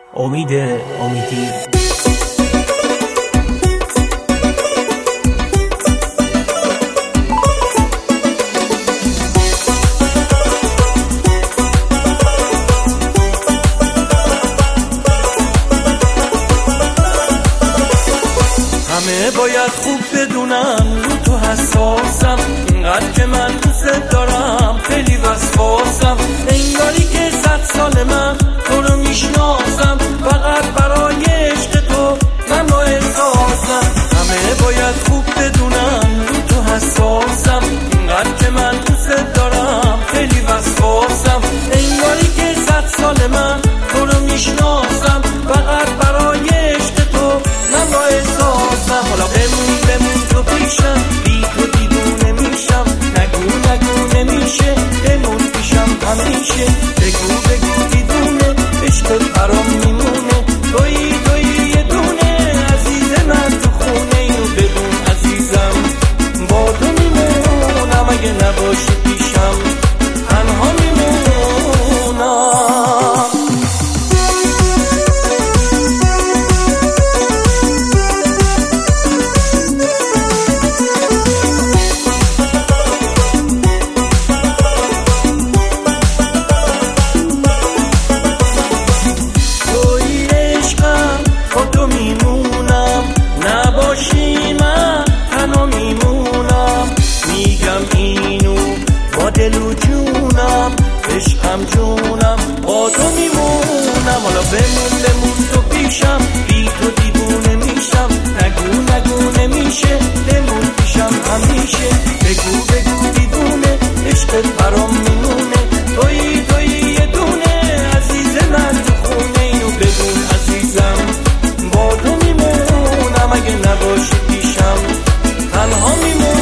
امیدی. همه باید خوب بدونن رو تو حساسم، اینقدر که من دوست دارم خیلی وسواسم، انگاری که 100 سال من تو رو میشناسم، فقط برای عشق تو من با احساسم. همه باید خوب بدونن رو تو حساسم، اینقدر که من دوست دارم خیلی وسواسم، انگاری که 100 سال من تو رو میشناسم، فقط برای عشق تو من با احساسم. حالا بمون تو پیشم، بی تو دیوونه میشم، نگو نمیشه، بمون پیشم همیشه، بگو دیوونه، عشقت برام میمونه، تویی یه دونه عزیز من تو خونه، اینو بدون عزیزم با تو میمونم، اگه نباشی پیشم تنها میمونم. دل و جونم، عشقم جونم، با تو میمونم. حالا بمون تو پیشم، بی تو دیوونه میشم، نگو نمیشه، بمون پیشم همیشه، بگو دیوونه، عشقت برام میمونه، تویی یه دونه عزیز من تو خونه، اینو بدون عزیزم با تو میمونم، اگه نباشی پیشم تنها میمونم.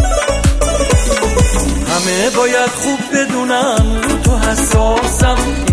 همه باید خوب بدونن رو تو حساسم،